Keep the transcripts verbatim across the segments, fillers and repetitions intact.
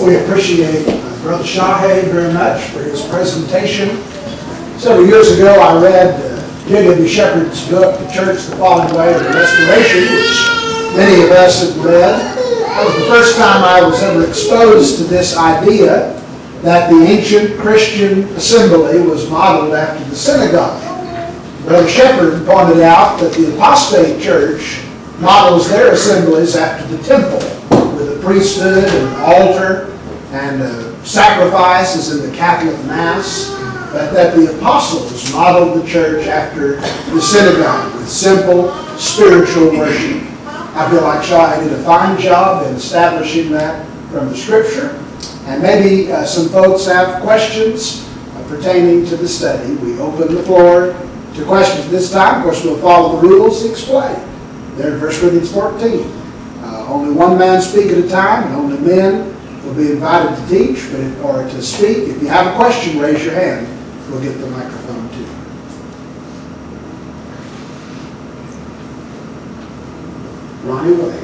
We appreciate uh, Brother Shahay very much for his presentation. Several years ago, I read uh, J W Shepherd's book, The Church, the Falling Away, and the Restoration, which many of us have read. That was the first time I was ever exposed to this idea that the ancient Christian assembly was modeled after the synagogue. Brother Shepherd pointed out that the apostate church models their assemblies after the temple, with a priesthood and altar and uh, sacrifices in the Catholic Mass, but that the apostles modeled the church after the synagogue with simple spiritual worship. I feel like Shaw did a fine job in establishing that from the Scripture. And maybe uh, some folks have questions uh, pertaining to the study. We open the floor to questions this time. Of course, we'll follow the rules explained there in First Corinthians fourteen. Uh, only one man speak at a time, and only men will be invited to teach but if, or to speak. If you have a question, raise your hand. We'll get the microphone to you. Ronnie Wade.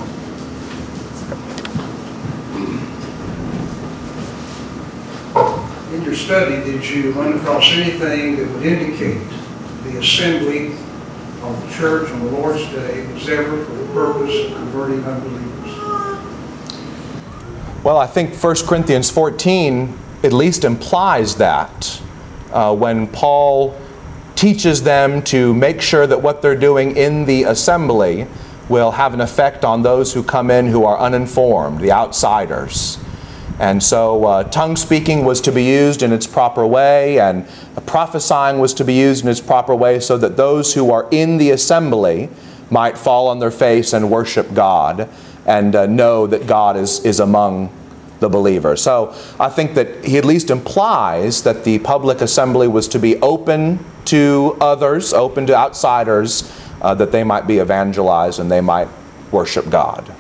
In your study, did you run across anything that would indicate the assembly of the church on the Lord's Day was ever for the purpose of converting unbelievers? Well, I think First Corinthians fourteen at least implies that uh, when Paul teaches them to make sure that what they're doing in the assembly will have an effect on those who come in who are uninformed, the outsiders. And so uh, tongue speaking was to be used in its proper way, and prophesying was to be used in its proper way, so that those who are in the assembly might fall on their face and worship God and uh, know that God is, is among the believers. So I think that he at least implies that the public assembly was to be open to others, open to outsiders, uh, that they might be evangelized and they might worship God.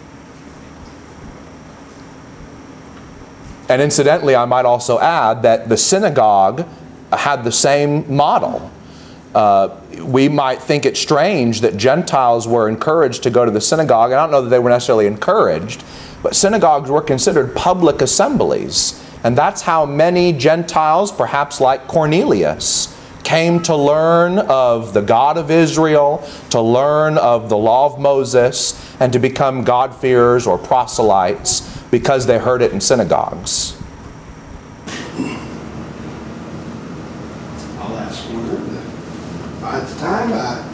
And incidentally, I might also add that the synagogue had the same model. Uh, we might think it strange that Gentiles were encouraged to go to the synagogue. I don't know that they were necessarily encouraged, but synagogues were considered public assemblies. And that's how many Gentiles, perhaps like Cornelius, came to learn of the God of Israel, to learn of the law of Moses, and to become God-fearers or proselytes, because they heard it in synagogues. I'll ask one. At the time,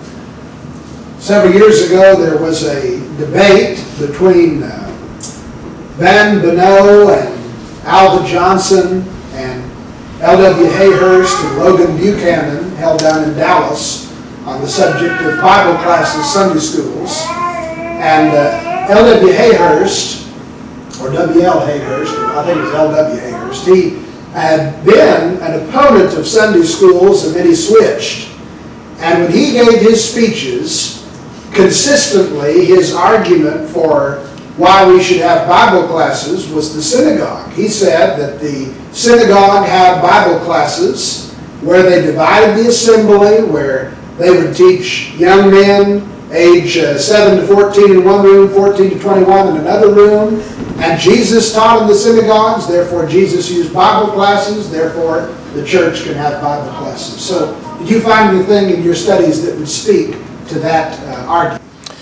uh, several years ago, there was a debate between uh, Van Bonneau and Alva Johnson and L W Hayhurst and Logan Buchanan, held down in Dallas, on the subject of Bible classes, Sunday schools. And uh, L W Hayhurst, or W L Hayhurst, I think it was L W Hayhurst, he had been an opponent of Sunday schools, and then he switched. And when he gave his speeches, consistently his argument for why we should have Bible classes was the synagogue. He said that the synagogue had Bible classes where they divided the assembly, where they would teach young men age uh, seven to fourteen in one room, fourteen to twenty-one in another room. And Jesus taught in the synagogues, therefore Jesus used Bible classes, therefore the church can have Bible classes. So did you find anything in your studies that would speak to that uh, argument?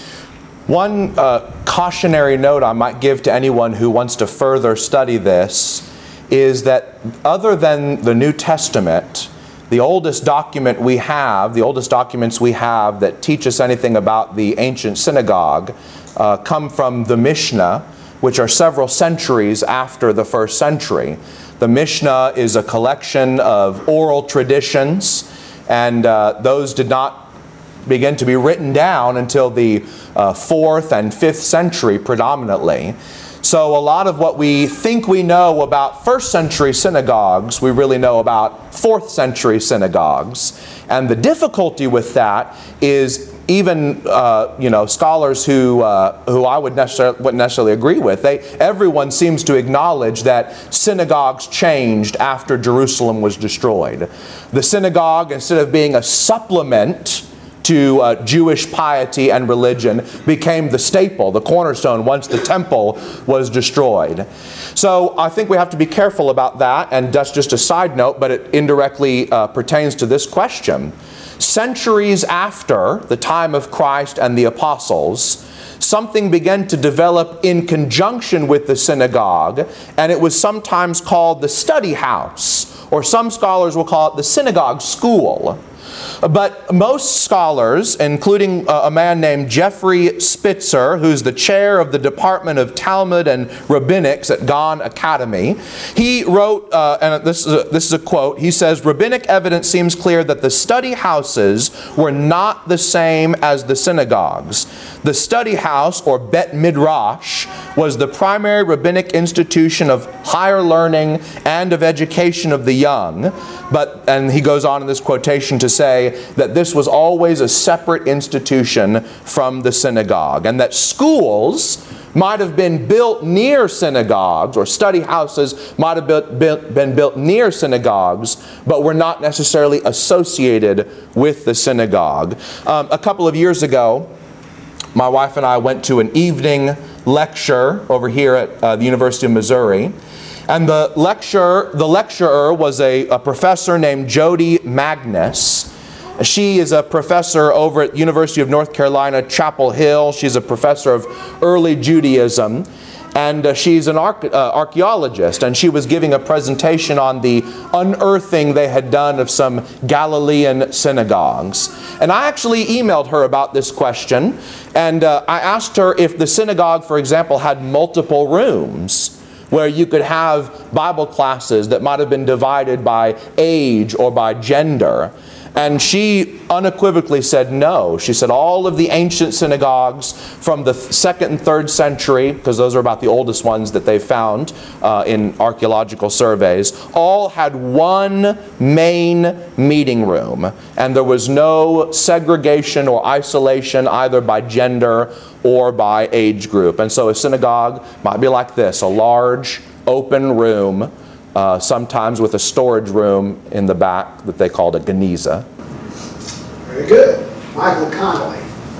One uh, cautionary note I might give to anyone who wants to further study this is that other than the New Testament, the oldest document we have, the oldest documents we have that teach us anything about the ancient synagogue uh, come from the Mishnah, which are several centuries after the first century. The Mishnah is a collection of oral traditions, and uh, those did not begin to be written down until the uh, fourth and fifth century predominantly. So a lot of what we think we know about first century synagogues, we really know about fourth century synagogues. And the difficulty with that is even uh, you know, scholars who uh, who I would necessarily, wouldn't necessarily agree with, they everyone seems to acknowledge that synagogues changed after Jerusalem was destroyed. The synagogue, instead of being a supplement to uh, Jewish piety and religion, became the staple, the cornerstone, once the temple was destroyed. So I think we have to be careful about that, and that's just a side note, but it indirectly uh, pertains to this question. Centuries after the time of Christ and the apostles, something began to develop in conjunction with the synagogue, and it was sometimes called the study house, or some scholars will call it the synagogue school. But most scholars, including a man named Jeffrey Spitzer, who's the chair of the Department of Talmud and Rabbinics at Gaon Academy, he wrote, uh, and this is, a, this is a quote, he says, "Rabbinic evidence seems clear that the study houses were not the same as the synagogues. The study house, or Bet Midrash, was the primary rabbinic institution of higher learning and of education of the young." But, and he goes on in this quotation to say that this was always a separate institution from the synagogue, and that schools might have been built near synagogues, or study houses might have built, built, been built near synagogues, but were not necessarily associated with the synagogue. Um, a couple of years ago, my wife and I went to an evening lecture over here at uh, the University of Missouri. And the lecturer, the lecturer was a, a professor named Jody Magnus. She is a professor over at University of North Carolina, Chapel Hill. She's a professor of early Judaism. And uh, she's an arch- uh, archaeologist, and she was giving a presentation on the unearthing they had done of some Galilean synagogues. And I actually emailed her about this question, and uh, I asked her if the synagogue, for example, had multiple rooms where you could have Bible classes that might have been divided by age or by gender. And she unequivocally said no. She said all of the ancient synagogues from the second and third century, because those are about the oldest ones that they've found uh, in archaeological surveys, all had one main meeting room. And there was no segregation or isolation either by gender or by age group. And so a synagogue might be like this, a large open room, Uh, sometimes with a storage room in the back that they called a geniza. Very good. Michael Connolly.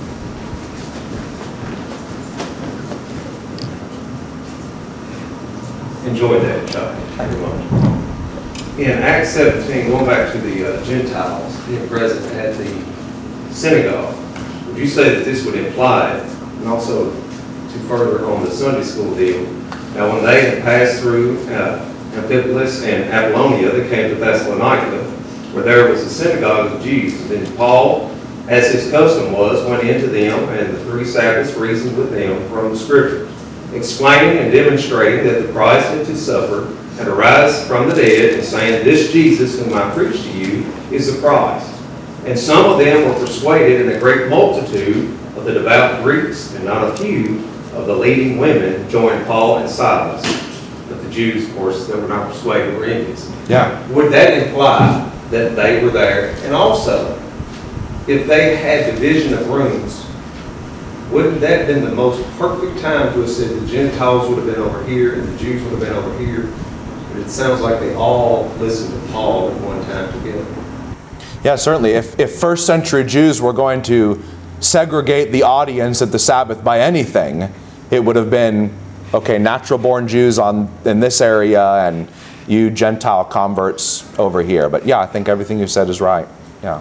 Enjoyed that, Chuck. Very much. In Acts seventeen, going back to the uh, Gentiles being present at the synagogue, would you say that this would imply, and also to further on the Sunday school deal, now when they had passed through uh, Amphipolis and Apollonia, they came to Thessalonica, where there was a synagogue of Jews. And then Paul, as his custom was, went into them, and the three Sabbaths reasoned with them from the Scriptures, explaining and demonstrating that the Christ had to suffer and arise from the dead, and saying, "This Jesus whom I preach to you is the Christ." And some of them were persuaded, and a great multitude of the devout Greeks, and not a few of the leading women, joined Paul and Silas. But the Jews, of course, that were not persuaded were envious. Yeah. Would that imply that they were there? And also, if they had division of rooms, wouldn't that have been the most perfect time to have said the Gentiles would have been over here and the Jews would have been over here? But it sounds like they all listened to Paul at one time together. Yeah, certainly. If, if first century Jews were going to segregate the audience at the Sabbath by anything, it would have been, okay, natural-born Jews on in this area and you Gentile converts over here. But yeah, I think everything you said is right. Yeah.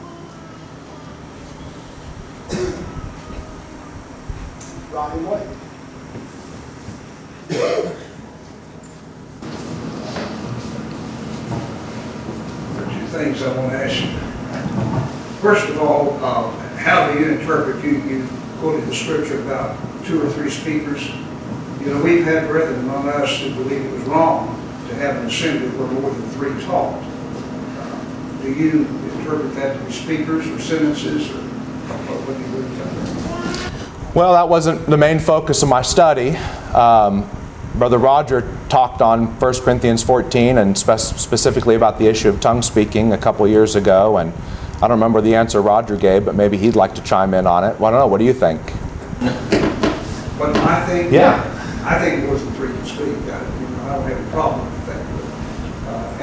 Ronnie White. There are two things I want to ask you. First of all, uh, how do you interpret, you, you quoted the scripture about two or three speakers. You know, we've had brethren among us who believe it was wrong to have an assembly where more than three talked. Uh, do you interpret that to be speakers or sentences, or what do you believe about that? Well, that wasn't the main focus of my study. Um, Brother Roger talked on First Corinthians fourteen and spe- specifically about the issue of tongue speaking a couple years ago, and I don't remember the answer Roger gave, but maybe he'd like to chime in on it. Well, I don't know. What do you think? But I think, Yeah. I think more than three can speak. I, you know, I don't have a problem with that. But, uh, and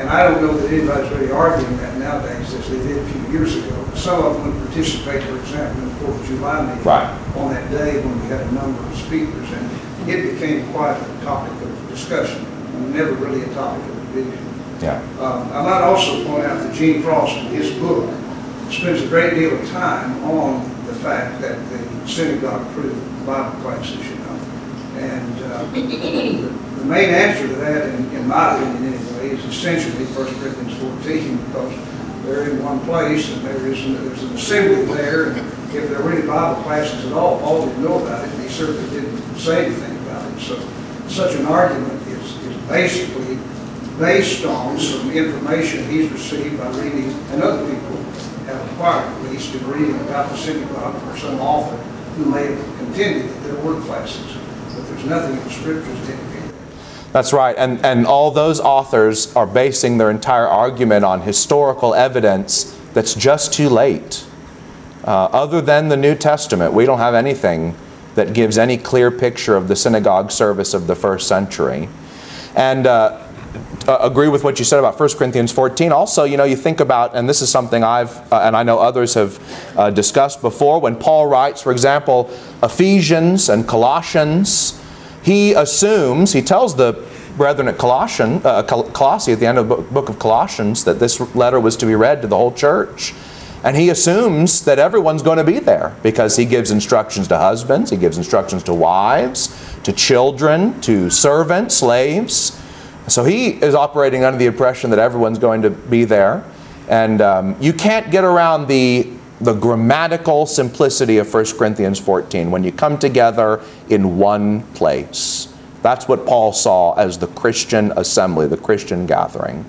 And I don't know that anybody's really arguing that nowadays as they did a few years ago. Some of them would participate, for example, in the Fourth of July meeting Right. on that day when we had a number of speakers, and it became quite a topic of discussion, and never really a topic of division. Yeah. Um, I might also point out that Gene Frost, in his book, spends a great deal of time on the fact that the synagogue approved Bible classes, you know. And uh, the, the main answer to that, in, in my opinion anyway, is essentially First Corinthians fourteen, because they're in one place and there is an, there's an assembly there, and if there were any Bible classes at all, Paul didn't know about it, and he certainly didn't say anything about it. So such an argument is, is basically based on some information he's received by reading, and other people have acquired at least, in reading about the synagogue, or some author who may have contended that there were classes, but there's nothing in the scriptures to indicate that. That's right, and, and all those authors are basing their entire argument on historical evidence that's just too late. Uh, other than the New Testament, we don't have anything that gives any clear picture of the synagogue service of the first century. And uh, uh, agree with what you said about First Corinthians fourteen. Also, you know, you think about, and this is something I've, uh, and I know others have uh, discussed before, when Paul writes, for example, Ephesians and Colossians, he assumes, he tells the brethren at Colossian, uh, Colossae at the end of the book of Colossians that this letter was to be read to the whole church. And he assumes that everyone's going to be there because he gives instructions to husbands, he gives instructions to wives, to children, to servants, slaves. So he is operating under the impression that everyone's going to be there. And um, you can't get around the, the grammatical simplicity of First Corinthians fourteen when you come together in one place. That's what Paul saw as the Christian assembly, the Christian gathering.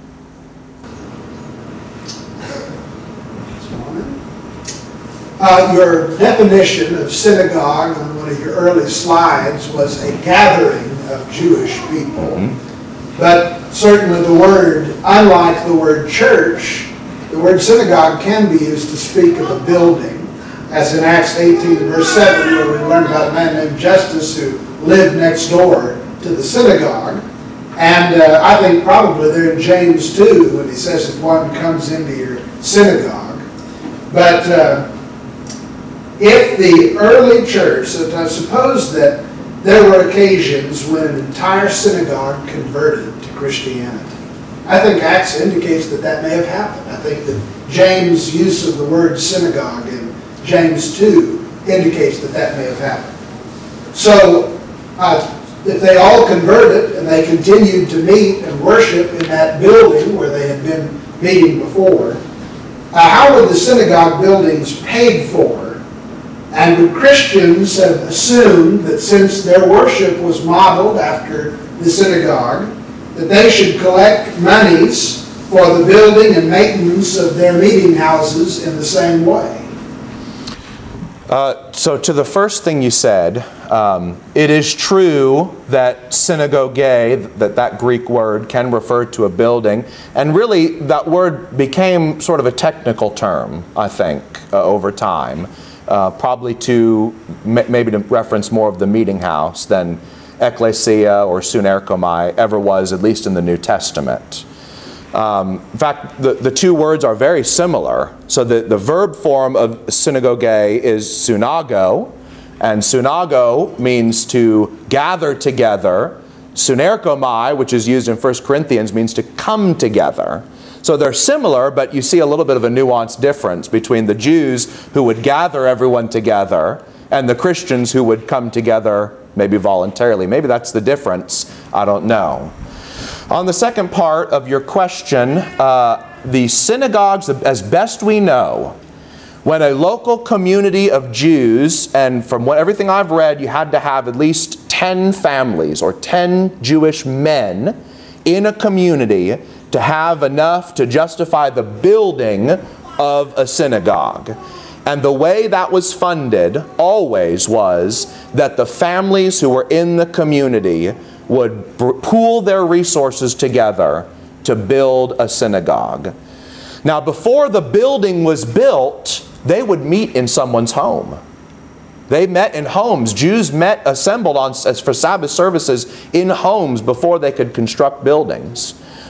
Uh, your definition of synagogue on one of your early slides was a gathering of Jewish people. Mm-hmm. But certainly the word, unlike the word church, the word synagogue can be used to speak of a building. As in Acts eighteen, verse seven, where we learned about a man named Justus who lived next door to the synagogue. And uh, I think probably there in James two, when he says if one comes into your synagogue. But uh, if the early church, so I suppose that there were occasions when an entire synagogue converted to Christianity. I think Acts indicates that that may have happened. I think that James' use of the word synagogue in James two indicates that that may have happened. So, uh, if they all converted and they continued to meet and worship in that building where they had been meeting before, uh, how were the synagogue buildings paid for? And would Christians have assumed that since their worship was modeled after the synagogue, that they should collect monies for the building and maintenance of their meeting houses in the same way? Uh, so to the first thing you said, um, it is true that synagogue, that that Greek word can refer to a building, and really that word became sort of a technical term, I think, uh, over time. Uh, probably to maybe to reference more of the meeting house than ecclesia or sunerkomai ever was, at least in the New Testament. Um, in fact, the, the two words are very similar. So the, the verb form of synagogue is sunago, and sunago means to gather together. Sunerkomai, which is used in First Corinthians, means to come together. So they're similar, but you see a little bit of a nuanced difference between the Jews who would gather everyone together and the Christians who would come together maybe voluntarily. Maybe that's the difference. I don't know. On the second part of your question, uh, the synagogues, as best we know, when a local community of Jews, and from what everything I've read, you had to have at least ten families or ten Jewish men in a community to have enough to justify the building of a synagogue. And the way that was funded always was that the families who were in the community would pool their resources together to build a synagogue. Now, before the building was built, they would meet in someone's home. They met in homes. Jews met, assembled on, for Sabbath services in homes before they could construct buildings.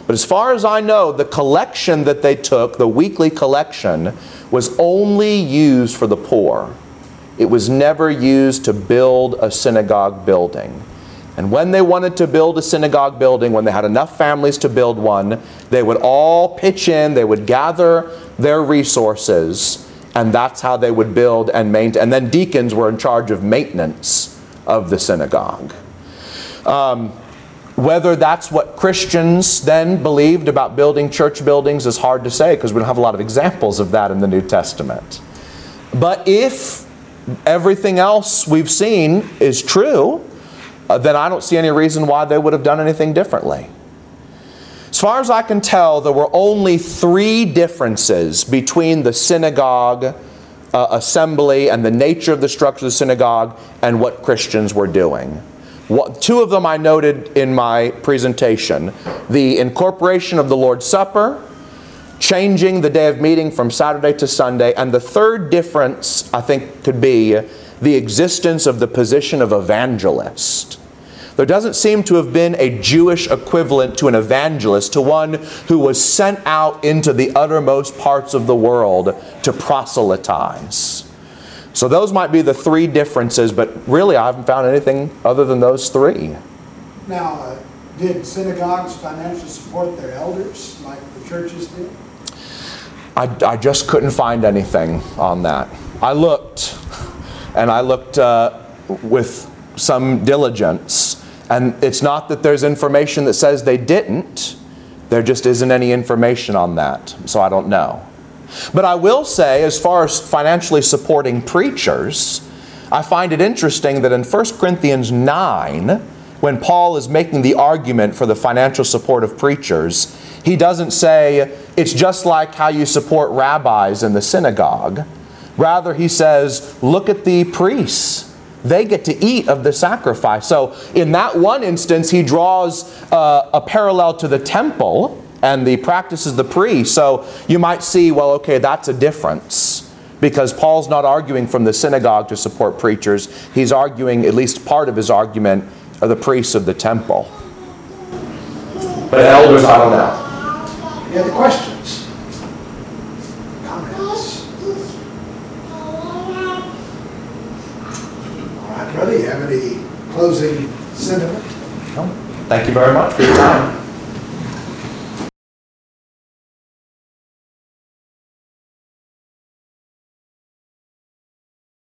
But as far as I know, the collection that they took, the weekly collection, was only used for the poor. It was never used to build a synagogue building. And when they wanted to build a synagogue building, when they had enough families to build one, they would all pitch in, they would gather their resources, and that's how they would build and maintain. And then deacons were in charge of maintenance of the synagogue. Um, whether that's what Christians then believed about building church buildings is hard to say, because we don't have a lot of examples of that in the New Testament. But if everything else we've seen is true, uh, then I don't see any reason why they would have done anything differently. As far as I can tell, there were only three differences between the synagogue uh, assembly and the nature of the structure of the synagogue and what Christians were doing. What, two of them I noted in my presentation: the incorporation of the Lord's Supper, changing the day of meeting from Saturday to Sunday, and the third difference, I think, could be the existence of the position of evangelist. There doesn't seem to have been a Jewish equivalent to an evangelist, to one who was sent out into the uttermost parts of the world to proselytize. So those might be the three differences, but really I haven't found anything other than those three. Now, uh, did synagogues financially support their elders like the churches did? I, I just couldn't find anything on that. I looked, and I looked uh, with some diligence, and it's not that there's information that says they didn't. There just isn't any information on that, so I don't know. But I will say, as far as financially supporting preachers, I find it interesting that in First Corinthians nine, when Paul is making the argument for the financial support of preachers, he doesn't say it's just like how you support rabbis in the synagogue. Rather, he says, look at the priests. They get to eat of the sacrifice. So in that one instance, he draws uh, a parallel to the temple and the practices of the priest. So you might see, well, okay, that's a difference, because Paul's not arguing from the synagogue to support preachers. He's arguing, at least part of his argument, of the priests of the temple. But elders, I don't know. Any other questions? Comments? All right, brother, you have any closing sentiment? No. Thank you very much for your time.